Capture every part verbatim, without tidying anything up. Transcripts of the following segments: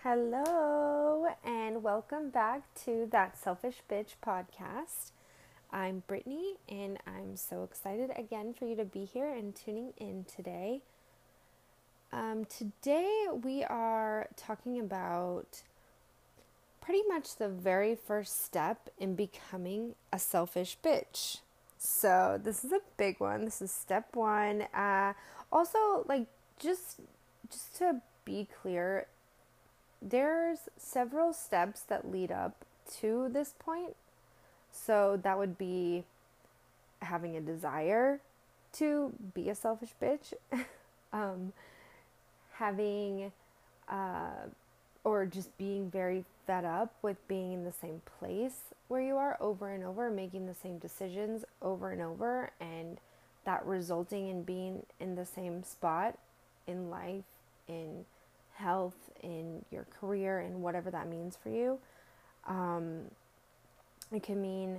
Hello, and welcome back to That Selfish Bitch podcast. I'm Brittany, and I'm so excited again for you to be here and tuning in today. Um, today, we are talking about pretty much the very first step in becoming a selfish bitch. So, this is a big one. This is step one. Uh, also, like, just just to be clear, there's several steps that lead up to this point. So that would be having a desire to be a selfish bitch, um, having, uh, or just being very fed up with being in the same place where you are over and over, making the same decisions over and over, and that resulting in being in the same spot in life, in health, in your career, and whatever that means for you. Um, it can mean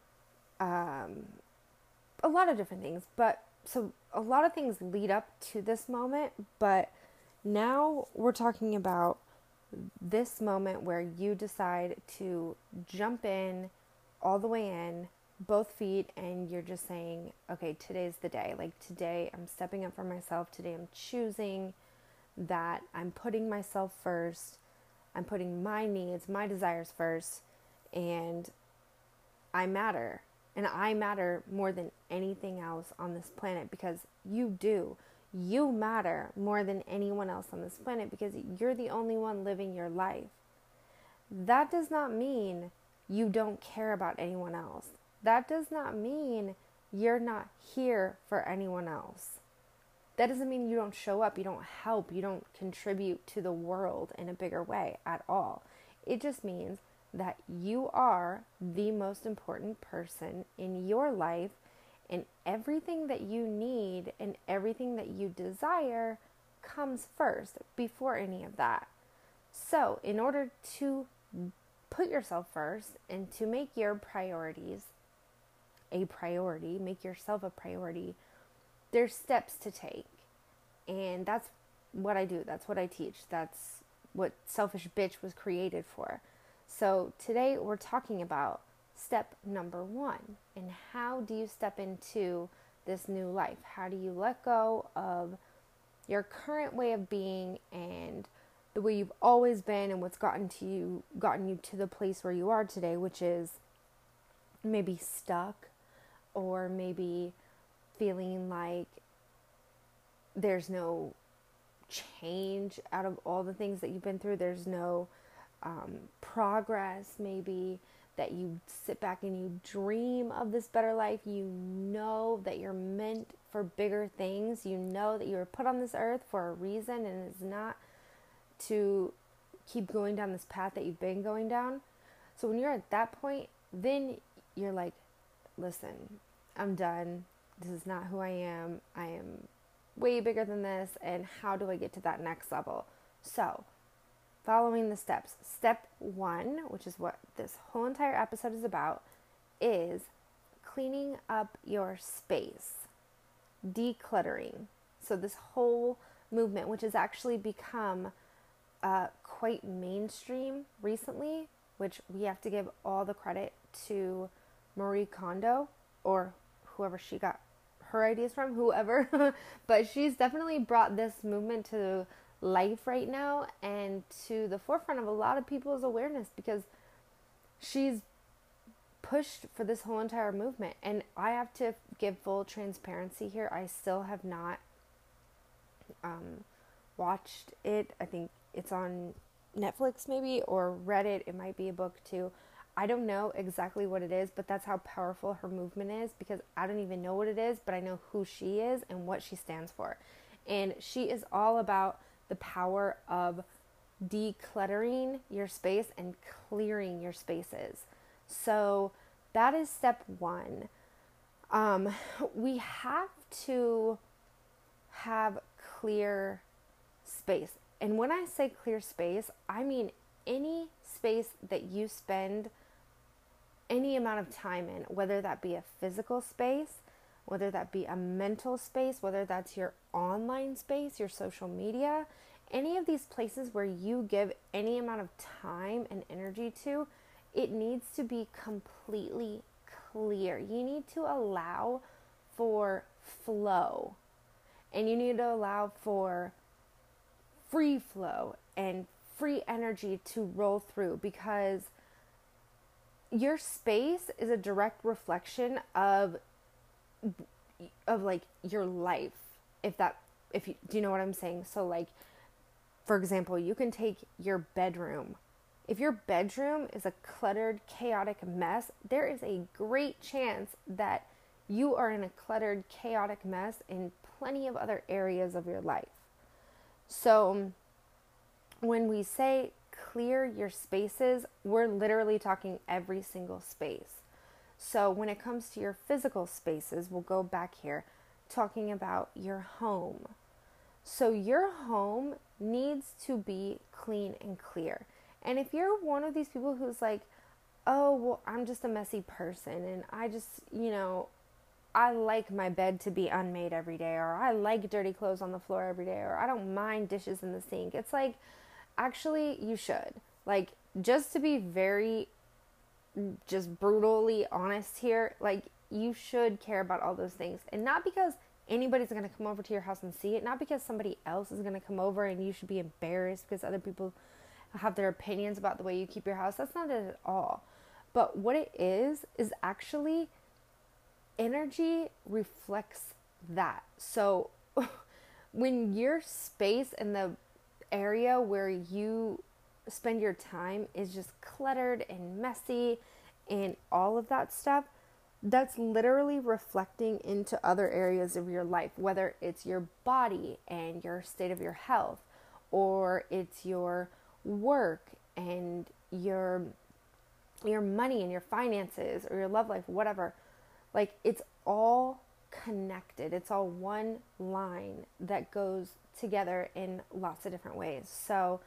um, a lot of different things, but so a lot of things lead up to this moment, but now we're talking about this moment where you decide to jump in, all the way in, both feet, and you're just saying, okay, today's the day. Like, today I'm stepping up for myself. Today I'm choosing that I'm putting myself first, I'm putting my needs, my desires first, and I matter. And I matter more than anything else on this planet, because you do. You matter more than anyone else on this planet, because you're the only one living your life. That does not mean you don't care about anyone else. That does not mean you're not here for anyone else. That doesn't mean you don't show up, you don't help, you don't contribute to the world in a bigger way at all. It just means that you are the most important person in your life, and everything that you need and everything that you desire comes first before any of that. So, in order to put yourself first and to make your priorities a priority, make yourself a priority, there's steps to take. And that's what I do. That's what I teach. That's what Selfish Bitch was created for. So today we're talking about step number one. And how do you step into this new life? How do you let go of your current way of being and the way you've always been, and what's gotten to you, gotten you to the place where you are today, which is maybe stuck, or maybe feeling like there's no change out of all the things that you've been through. There's no um, progress, maybe, that you sit back and you dream of this better life. You know that you're meant for bigger things. You know that you were put on this earth for a reason, and it's not to keep going down this path that you've been going down. So when you're at that point, then you're like, listen, I'm done. This is not who I am. I am way bigger than this, and how do I get to that next level? So, following the steps. Step one, which is what this whole entire episode is about, is cleaning up your space, decluttering. So this whole movement, which has actually become uh, quite mainstream recently, which we have to give all the credit to Marie Kondo, or whoever she got her ideas from, whoever, but she's definitely brought this movement to life right now and to the forefront of a lot of people's awareness, because she's pushed for this whole entire movement. And I have to give full transparency here. I still have not um, watched it. I think it's on Netflix maybe, or read it. It might be a book too. I don't know exactly what it is, but that's how powerful her movement is, because I don't even know what it is, but I know who she is and what she stands for. And she is all about the power of decluttering your space and clearing your spaces. So that is step one. Um, we have to have clear space. And when I say clear space, I mean any space that you spend any amount of time in, whether that be a physical space, whether that be a mental space, whether that's your online space, your social media. any of these places where you give any amount of time and energy to, it needs to be completely clear. You need to allow for flow, and you need to allow for free flow and free energy to roll through, because your space is a direct reflection of of like your life. If that if you do you know what I'm saying? So like, for example, you can take your bedroom. If your bedroom is a cluttered, chaotic mess, there is a great chance that you are in a cluttered, chaotic mess in plenty of other areas of your life. So when we say clear your spaces, we're literally talking every single space. So when it comes to your physical spaces, we'll go back here talking about your home. So your home needs to be clean and clear. And if you're one of these people who's like, oh, well, I'm just a messy person and I just, you know, I like my bed to be unmade every day, or I like dirty clothes on the floor every day, or I don't mind dishes in the sink. It's like, actually, you should. Like, just to be very, just brutally honest here, like, you should care about all those things. And not because anybody's going to come over to your house and see it, not because somebody else is going to come over and you should be embarrassed because other people have their opinions about the way you keep your house. That's not it at all. But what it is, is actually energy reflects that. So when your space and the area where you spend your time is just cluttered and messy and all of that stuff, that's literally reflecting into other areas of your life, whether it's your body and your state of your health, or it's your work and your your money and your finances, or your love life, whatever. Like, it's all connected. It's all one line that goes together in lots of different ways. So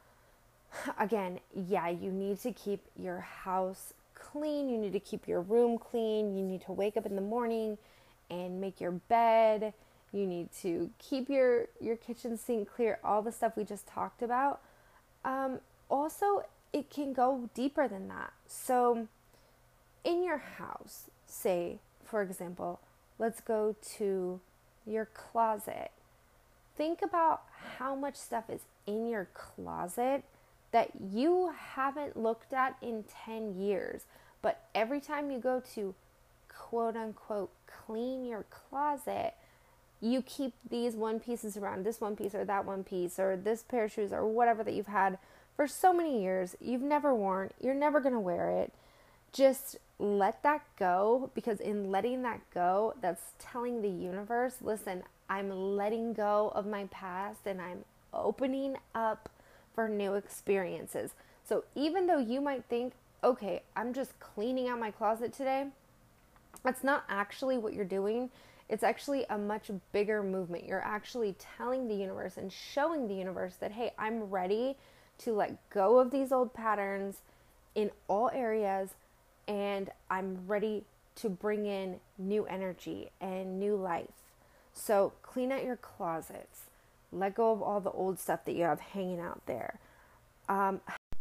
again, yeah, you need to keep your house clean. You need to keep your room clean. You need to wake up in the morning and make your bed. You need to keep your, your kitchen sink clear, all the stuff we just talked about. Um, also, it can go deeper than that. So in your house, say, for example, let's go to your closet. Think about how much stuff is in your closet that you haven't looked at in ten years. But every time you go to quote unquote clean your closet, you keep these one pieces around, this one piece or that one piece or this pair of shoes or whatever that you've had for so many years. You've never worn, you're never going to wear it. Just let that go, because in letting that go, that's telling the universe, listen, I'm letting go of my past and I'm opening up for new experiences. So even though you might think, okay, I'm just cleaning out my closet today, that's not actually what you're doing. It's actually a much bigger movement. You're actually telling the universe and showing the universe that, hey, I'm ready to let go of these old patterns in all areas, and I'm ready to bring in new energy and new life. So clean out your closets. Let go of all the old stuff that you have hanging out there. Um,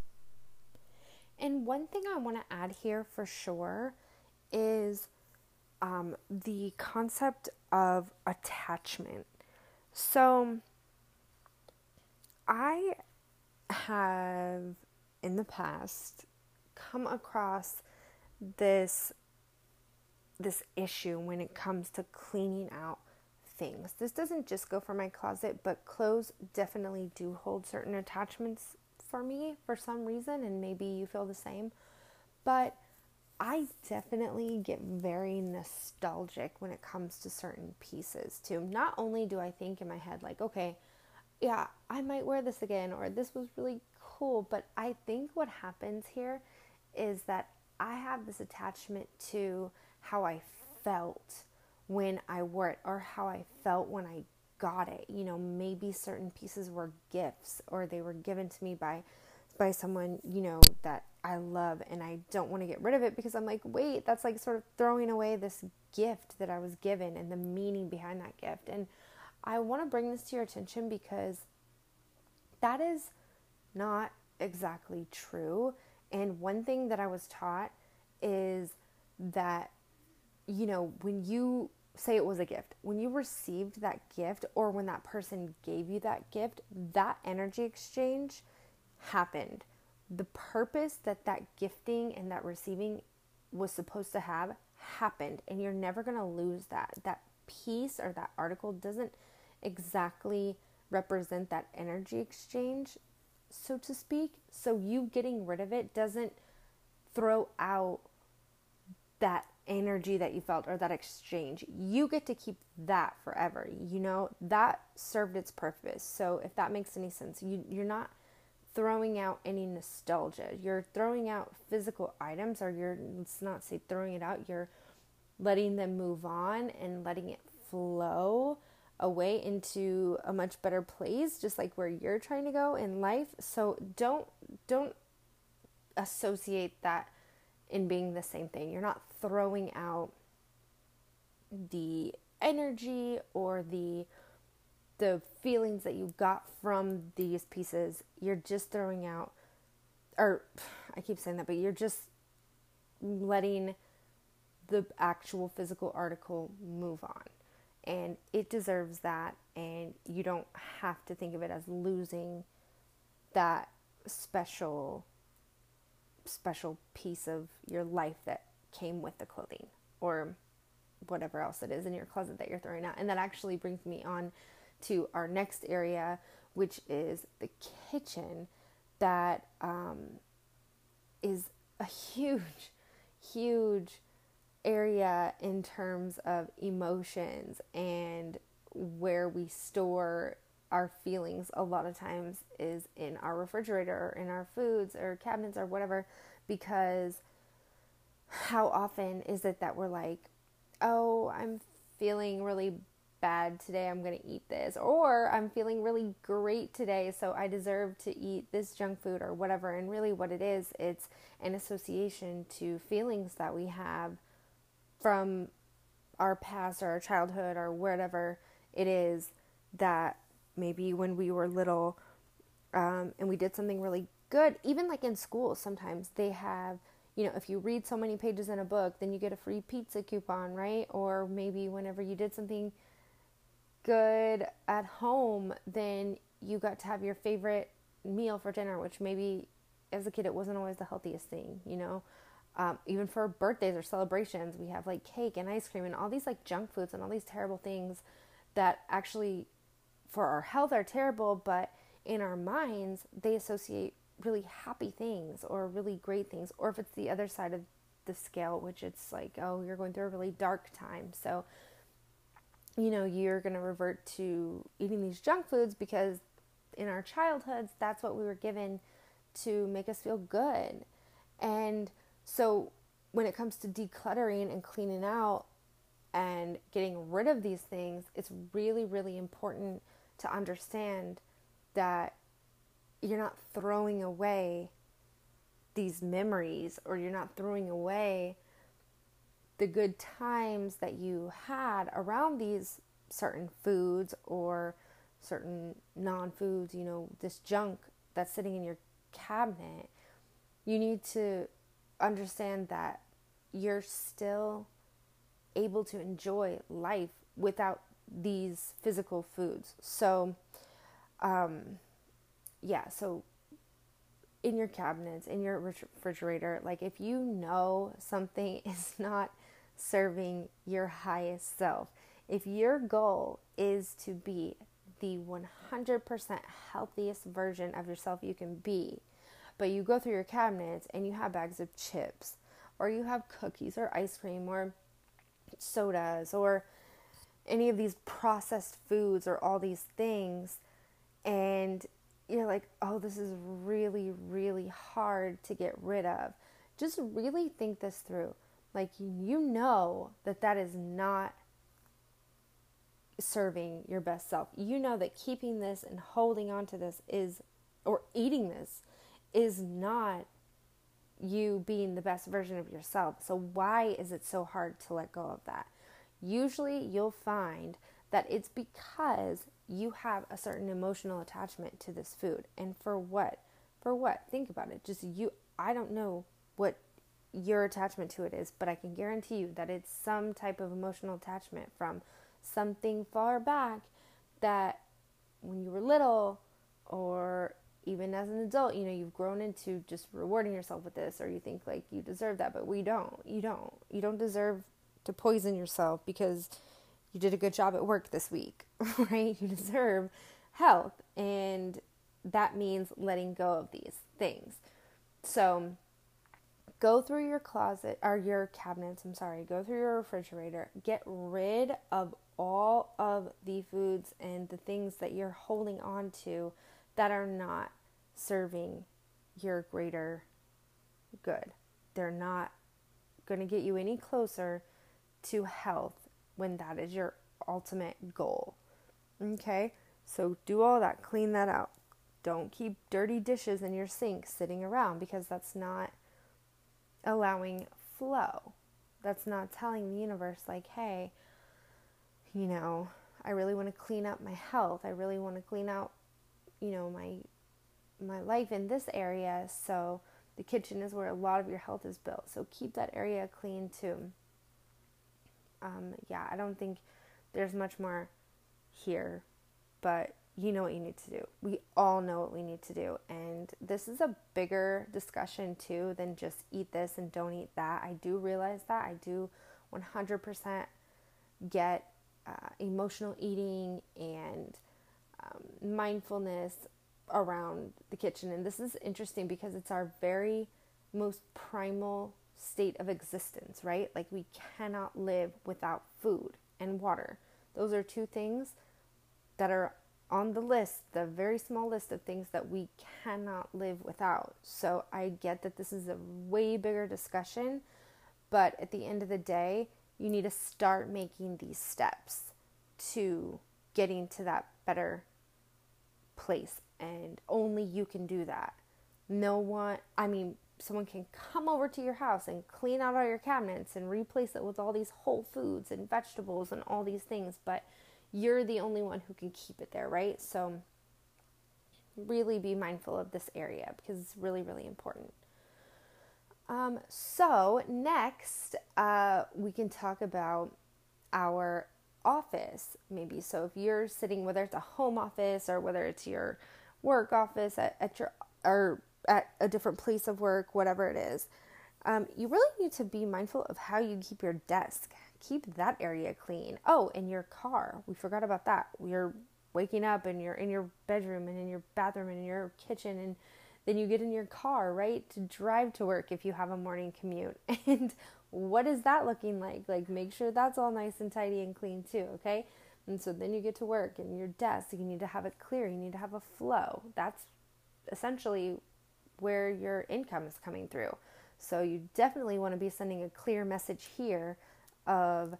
and one thing I want to add here for sure is um, the concept of attachment. So I have in the past come across this this issue when it comes to cleaning out things. This doesn't just go for my closet, but clothes definitely do hold certain attachments for me for some reason, and maybe you feel the same. But I definitely get very nostalgic when it comes to certain pieces too. Not only do I think in my head like, okay, yeah, I might wear this again, or this was really cool, but I think what happens here is that I have this attachment to how I felt when I wore it, or how I felt when I got it. You know, maybe certain pieces were gifts, or they were given to me by by someone, you know, that I love, and I don't want to get rid of it because I'm like, wait, that's like sort of throwing away this gift that I was given and the meaning behind that gift. And I want to bring this to your attention because That is not exactly true. And one thing that I was taught is that, you know, when you say it was a gift, when you received that gift or when that person gave you that gift, that energy exchange happened. The purpose that that gifting and that receiving was supposed to have happened, and you're never going to lose that. That piece or that article doesn't exactly represent that energy exchange, so to speak. So you getting rid of it doesn't throw out that energy that you felt or that exchange. You get to keep that forever. You know, that served its purpose. So if that makes any sense, you, you're not throwing out any nostalgia. You're throwing out physical items, or you're, let's not say throwing it out, you're letting them move on and letting it flow away into a much better place, just like where you're trying to go in life. So don't don't associate that in being the same thing. You're not throwing out the energy or the the feelings that you got from these pieces. You're just throwing out, or I keep saying that, but you're just letting the actual physical article move on. And it deserves that, and you don't have to think of it as losing that special special piece of your life that came with the clothing or whatever else it is in your closet that you're throwing out. And that actually brings me on to our next area, which is the kitchen. That um, is a huge, huge area in terms of emotions and where we store our feelings. A lot of times is in our refrigerator or in our foods or cabinets or whatever, because how often is it that we're like, oh, I'm feeling really bad today, I'm going to eat this, or I'm feeling really great today, so I deserve to eat this junk food or whatever. And really what it is, it's an association to feelings that we have from our past or our childhood or whatever it is, that maybe when we were little um, and we did something really good, even like in school, sometimes they have, you know, if you read so many pages in a book, then you get a free pizza coupon, right? Or maybe whenever you did something good at home, then you got to have your favorite meal for dinner, which maybe as a kid it wasn't always the healthiest thing, you know. Um, even for birthdays or celebrations, we have like cake and ice cream and all these like junk foods and all these terrible things that actually for our health are terrible, but in our minds they associate really happy things or really great things. Or if it's the other side of the scale, which it's like, oh, you're going through a really dark time, so you know, you're going to revert to eating these junk foods because in our childhoods, that's what we were given to make us feel good. And so when it comes to decluttering and cleaning out and getting rid of these things, it's really, really important to understand that you're not throwing away these memories, or you're not throwing away the good times that you had around these certain foods or certain non-foods, you know, this junk that's sitting in your cabinet. You need to understand that you're still able to enjoy life without these physical foods. So, um, yeah, so in your cabinets, in your refrigerator, like if you know something is not serving your highest self, if your goal is to be the one hundred percent healthiest version of yourself you can be, but you go through your cabinets and you have bags of chips, or you have cookies or ice cream or sodas or any of these processed foods or all these things, and you're like, oh, this is really, really hard to get rid of. Just really think this through. Like, you know that that is not serving your best self. You know that keeping this and holding on to this is, or eating this, is not you being the best version of yourself. So why is it so hard to let go of that? Usually you'll find that it's because you have a certain emotional attachment to this food. And for what? For what? Think about it. Just you, I don't know what your attachment to it is, but I can guarantee you that it's some type of emotional attachment from something far back that when you were little, or even as an adult, you know, you've grown into just rewarding yourself with this, or you think like you deserve that, but we don't. You don't. You don't deserve to poison yourself because you did a good job at work this week, right? You deserve health, and that means letting go of these things. So go through your closet, or your cabinets, I'm sorry, go through your refrigerator, get rid of all of the foods and the things that you're holding on to that are not serving your greater good. They're not going to get you any closer to health when that is your ultimate goal. Okay? So do all that, clean that out. Don't keep dirty dishes in your sink sitting around, because that's not allowing flow. That's not telling the universe like, hey, you know, I really want to clean up my health. I really want to clean out, you know, my my life in this area. So the kitchen is where a lot of your health is built. So keep that area clean too. Um, yeah, I don't think there's much more here, but you know what you need to do. We all know what we need to do. And this is a bigger discussion too than just eat this and don't eat that. I do realize that. I do one hundred percent get uh, emotional eating and um, mindfulness around the kitchen. And this is interesting because it's our very most primal state of existence, right? Like we cannot live without food and water. Those are two things that are on the list, the very small list of things that we cannot live without. So I get that this is a way bigger discussion, but at the end of the day, you need to start making these steps to getting to that better place. And only you can do that. No one, I mean, someone can come over to your house and clean out all your cabinets and replace it with all these whole foods and vegetables and all these things, but you're the only one who can keep it there, right? So really be mindful of this area because it's really, really important. Um, so next, uh, we can talk about our office, maybe. So if you're sitting, whether it's a home office or whether it's your work office at, at your, or at a different place of work, whatever it is, um, you really need to be mindful of how you keep your desk. Keep that area clean. Oh, and your car. We forgot about that. You're waking up and you're in your bedroom and in your bathroom and in your kitchen, and then you get in your car, right, to drive to work if you have a morning commute. And what is that looking like? Like, make sure that's all nice and tidy and clean too, okay? And so then you get to work and your desk, you need to have it clear. You need to have a flow. That's essentially where your income is coming through. So you definitely want to be sending a clear message here of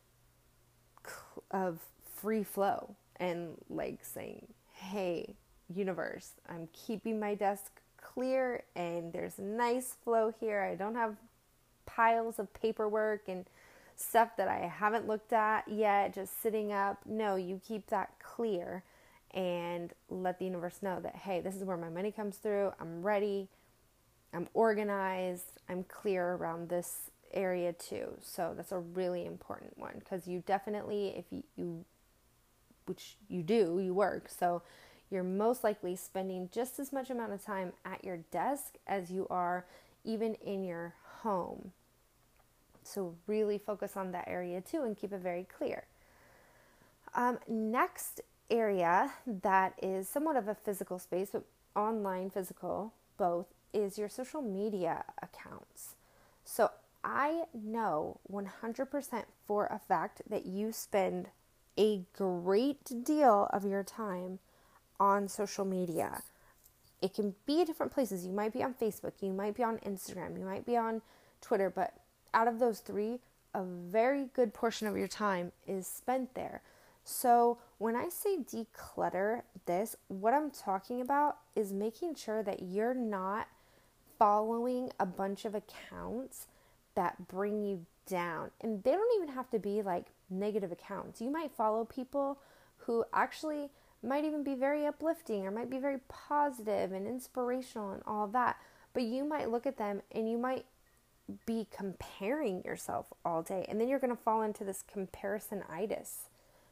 of free flow, and like saying, hey, universe, I'm keeping my desk clear and there's nice flow here. I don't have piles of paperwork and stuff that I haven't looked at yet just sitting up. No, you keep that clear and let the universe know that, hey, this is where my money comes through. I'm ready. I'm organized. I'm clear around this area too. So that's a really important one, because you definitely, if you, you, which you do, you work. So you're most likely spending just as much amount of time at your desk as you are even in your home. So really focus on that area too and keep it very clear. Um, next area that is somewhat of a physical space, but online, physical, both, is your social media accounts. So I know one hundred percent for a fact that you spend a great deal of your time on social media. It can be different places. You might be on Facebook, you might be on Instagram, you might be on Twitter, but out of those three, a very good portion of your time is spent there. So when I say declutter this, what I'm talking about is making sure that you're not following a bunch of accounts that bring you down. And they don't even have to be like negative accounts. You might follow people who actually might even be very uplifting or might be very positive and inspirational and all that. But you might look at them and you might be comparing yourself all day. And then you're going to fall into this comparisonitis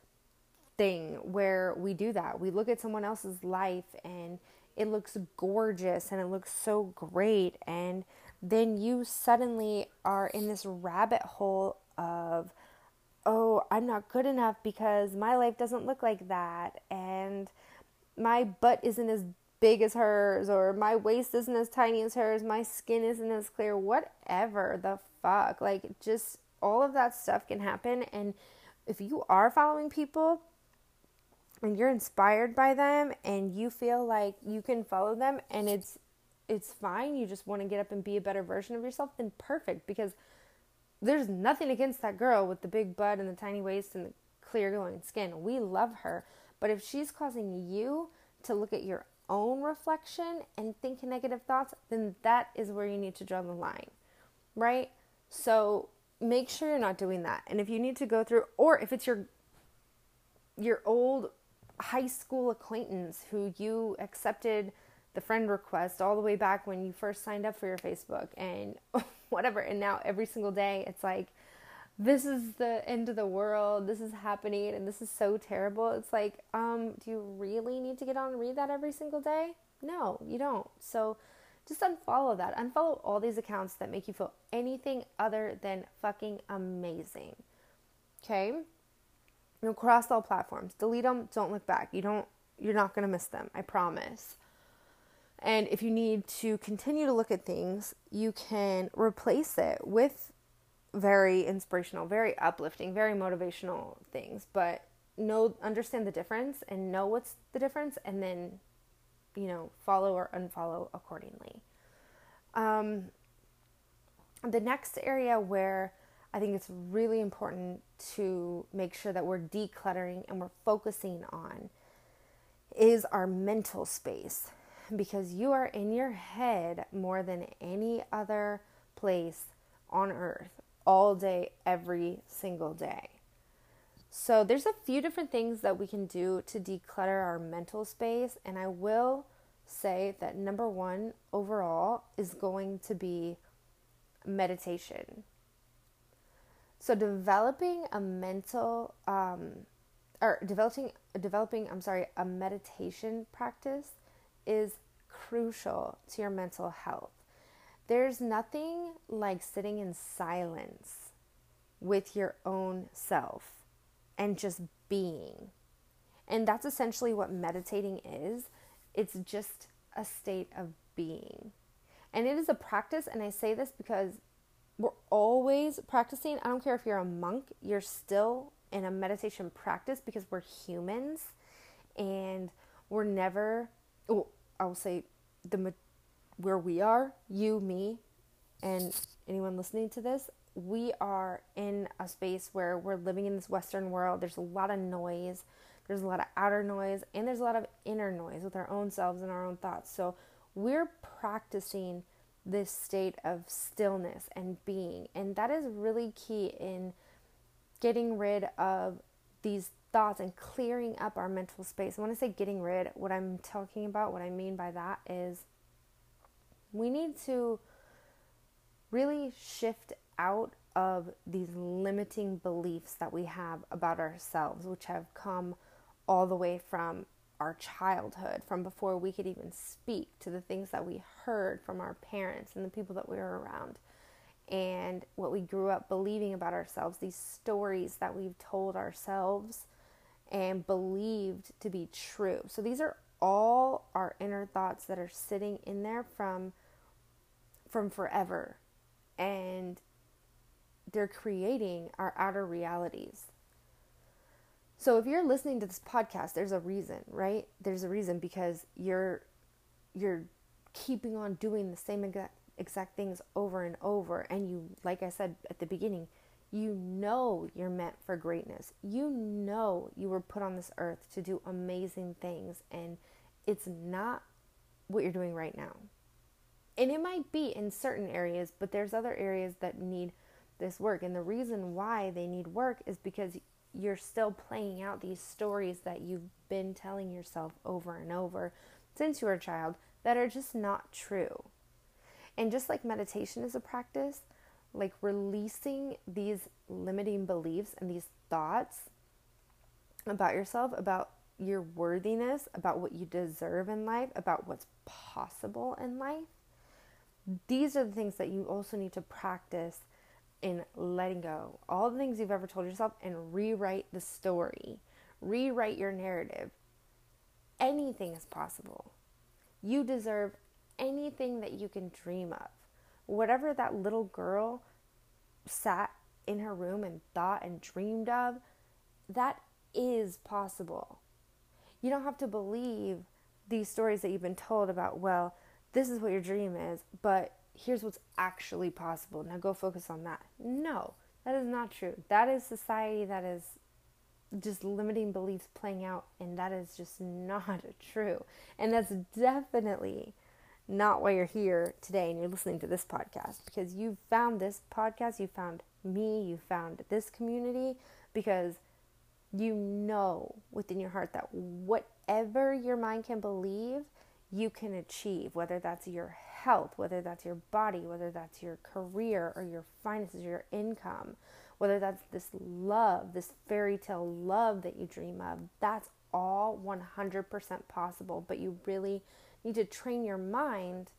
thing where we do that. We look at someone else's life and it looks gorgeous and it looks so great. And then you suddenly are in this rabbit hole of, oh, I'm not good enough because my life doesn't look like that. And my butt isn't as big as hers, or my waist isn't as tiny as hers, my skin isn't as clear, whatever the fuck. Like, just all of that stuff can happen. And if you are following people and you're inspired by them and you feel like you can follow them and it's it's fine, you just want to get up and be a better version of yourself, then perfect, because there's nothing against that girl with the big butt and the tiny waist and the clear glowing skin. We love her. But if she's causing you to look at your own reflection and think negative thoughts, then that is where you need to draw the line, right? So make sure you're not doing that. And if you need to go through, or if it's your your old high school acquaintance who you accepted the friend request all the way back when you first signed up for your Facebook and whatever, and now every single day it's like, this is the end of the world, this is happening, and this is so terrible. It's like, um, do you really need to get on and read that every single day? No, you don't. So just unfollow that. Unfollow all these accounts that make you feel anything other than fucking amazing. Okay? You know, cross all platforms. Delete them. Don't look back. You don't, you're not going to miss them. I promise. And if you need to continue to look at things, you can replace it with very inspirational, very uplifting, very motivational things, but know, understand the difference and know what's the difference, and then, you know, follow or unfollow accordingly. Um, the next area where I think it's really important to make sure that we're decluttering and we're focusing on is our mental space, because you are in your head more than any other place on earth, all day, every single day. So there's a few different things that we can do to declutter our mental space. And I will say that number one overall is going to be meditation. So developing a mental, um, or developing, developing, I'm sorry, a meditation practice is crucial to your mental health. There's nothing like sitting in silence with your own self and just being. And that's essentially what meditating is. It's just a state of being. And it is a practice, and I say this because we're always practicing. I don't care if you're a monk, you're still in a meditation practice, because we're humans and we're never, oh, I will say the where we are, you, me, and anyone listening to this, we are in a space where we're living in this Western world. There's a lot of noise. There's a lot of outer noise, and there's a lot of inner noise with our own selves and our own thoughts. So we're practicing this state of stillness and being, and that is really key in getting rid of these thoughts and clearing up our mental space. And when I say getting rid, what I'm talking about, what I mean by that is we need to really shift out of these limiting beliefs that we have about ourselves, which have come all the way from our childhood, from before we could even speak, to the things that we heard from our parents and the people that we were around, and what we grew up believing about ourselves, these stories that we've told ourselves and believed to be true. So these are all our inner thoughts that are sitting in there from from forever, and they're creating our outer realities. So if you're listening to this podcast, there's a reason, right? There's a reason, because you're you're keeping on doing the same exact, exact things over and over, and you, like I said at the beginning, you know you're meant for greatness. You know you were put on this earth to do amazing things, and it's not what you're doing right now. And it might be in certain areas, but there's other areas that need this work. And the reason why they need work is because you're still playing out these stories that you've been telling yourself over and over since you were a child that are just not true. And just like meditation is a practice, like releasing these limiting beliefs and these thoughts about yourself, about your worthiness, about what you deserve in life, about what's possible in life. These are the things that you also need to practice in letting go. All the things you've ever told yourself, and rewrite the story. Rewrite your narrative. Anything is possible. You deserve anything that you can dream of. Whatever that little girl sat in her room and thought and dreamed of, that is possible. You don't have to believe these stories that you've been told about, well, this is what your dream is, but here's what's actually possible. Now go focus on that. No, that is not true. That is society that is just limiting beliefs playing out, and that is just not true. And that's definitely not why you're here today and you're listening to this podcast, because you found this podcast, you found me, you found this community because you know within your heart that whatever your mind can believe, you can achieve, whether that's your health, whether that's your body, whether that's your career or your finances, your income, whether that's this love, this fairy tale love that you dream of. That's all one hundred percent possible, but you really need to train your mind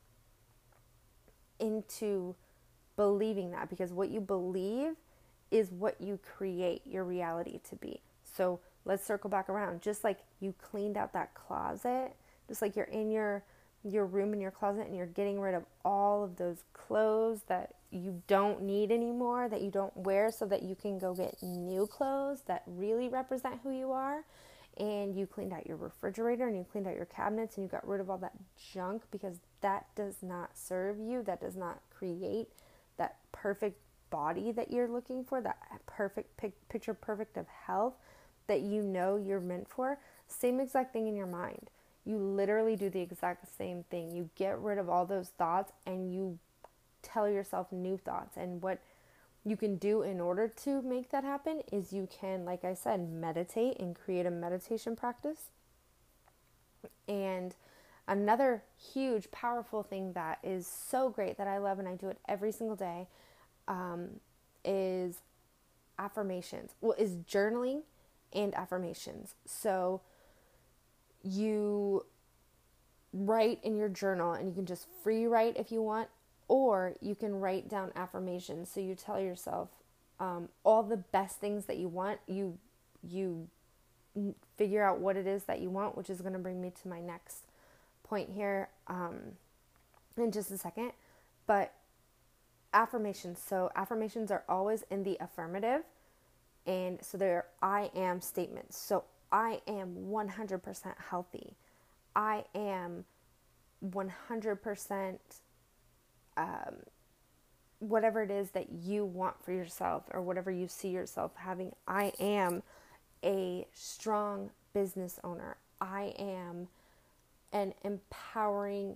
into believing that, because what you believe is what you create your reality to be. So let's circle back around. Just like you cleaned out that closet, just like you're in your your room in your closet and you're getting rid of all of those clothes that you don't need anymore, that you don't wear, so that you can go get new clothes that really represent who you are. And you cleaned out your refrigerator and you cleaned out your cabinets and you got rid of all that junk, because that does not serve you. That does not create that perfect body that you're looking for, that perfect pic- picture perfect of health that you know you're meant for. Same exact thing in your mind. You literally do the exact same thing. You get rid of all those thoughts and you tell yourself new thoughts. And what you can do in order to make that happen is you can, like I said, meditate and create a meditation practice. And another huge, powerful thing that is so great that I love, and I do it every single day, um, is affirmations. Well, is journaling and affirmations. So you write in your journal, and you can just free write if you want, or you can write down affirmations. So you tell yourself um, all the best things that you want. You you figure out what it is that you want, which is going to bring me to my next point here um, in just a second. But affirmations. So affirmations are always in the affirmative, and so they're I am statements. So I am one hundred percent healthy. I am one hundred percent um, whatever it is that you want for yourself, or whatever you see yourself having. I am a strong business owner. I am an empowering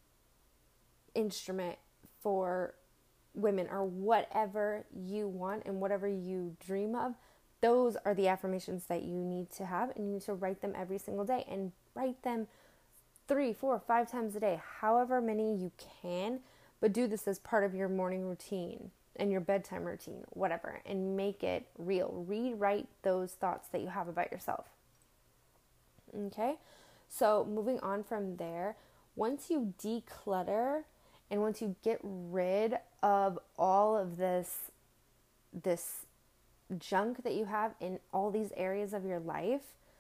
instrument for women, or whatever you want and whatever you dream of. Those are the affirmations that you need to have, and you need to write them every single day, and write them three, four, five times a day, however many you can, but do this as part of your morning routine and your bedtime routine, whatever, and make it real. Rewrite those thoughts that you have about yourself. Okay? So moving on from there, once you declutter and once you get rid of all of this, this junk that you have in all these areas of your life,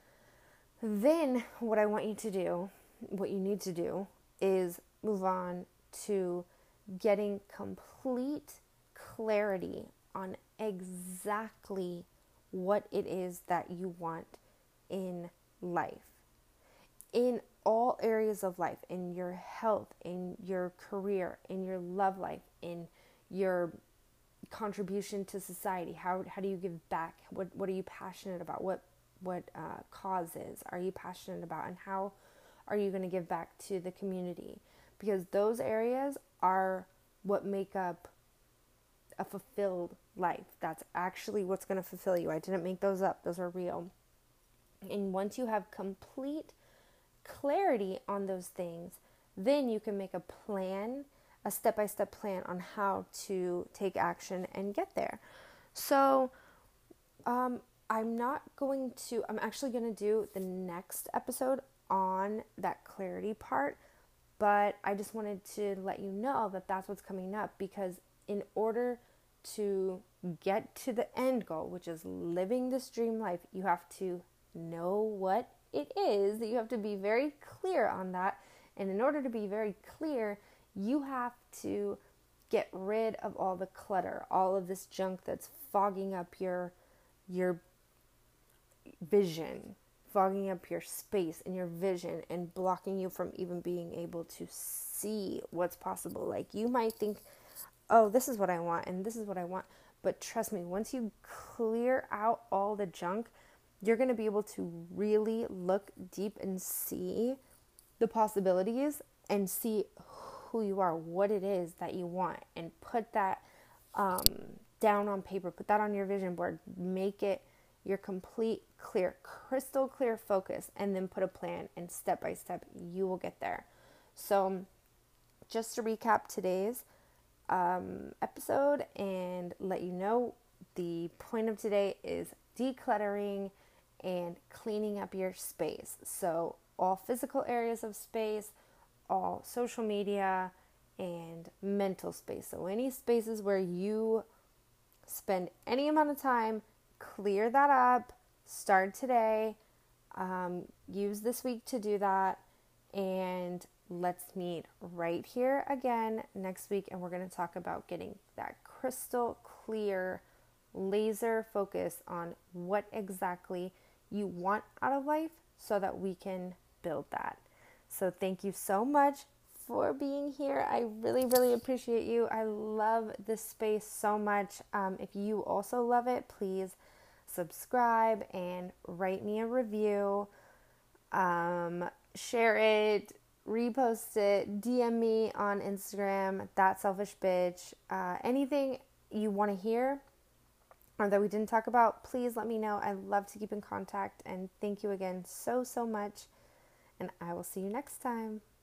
then what I want you to do, what you need to do, is move on to getting complete clarity on exactly what it is that you want in life. In all areas of life, in your health, in your career, in your love life, in your contribution to society. How how do you give back? What what are you passionate about? What what uh, causes are you passionate about? And how are you going to give back to the community? Because those areas are what make up a fulfilled life. That's actually what's going to fulfill you. I didn't make those up. Those are real. And once you have complete clarity on those things, then you can make a plan, a step-by-step plan on how to take action and get there. So um, I'm not going to, I'm actually going to do the next episode on that clarity part, but I just wanted to let you know that that's what's coming up, because in order to get to the end goal, which is living this dream life, you have to know what it is. You have to be very clear on that. And in order to be very clear, you have to get rid of all the clutter, all of this junk that's fogging up your your vision, fogging up your space and your vision and blocking you from even being able to see what's possible. Like, you might think, oh, this is what I want and this is what I want. But trust me, once you clear out all the junk, you're going to be able to really look deep and see the possibilities and see who you are, what it is that you want, and put that um, down on paper, put that on your vision board, make it your complete, clear, crystal clear focus, and then put a plan, and step by step, you will get there. So just to recap today's um, episode and let you know, the point of today is decluttering and cleaning up your space. So all physical areas of space, all social media, and mental space. So any spaces where you spend any amount of time, clear that up. Start today. Um, use this week to do that. And let's meet right here again next week. And we're going to talk about getting that crystal clear, laser focus on what exactly you want out of life so that we can build that. So thank you so much for being here. I really, really appreciate you. I love this space so much. Um, if you also love it, please subscribe and write me a review. Um, share it, repost it, D M me on Instagram, That Selfish Bitch. Uh, anything you want to hear or that we didn't talk about, please let me know. I love to keep in contact, and thank you again so, so much. And I will see you next time.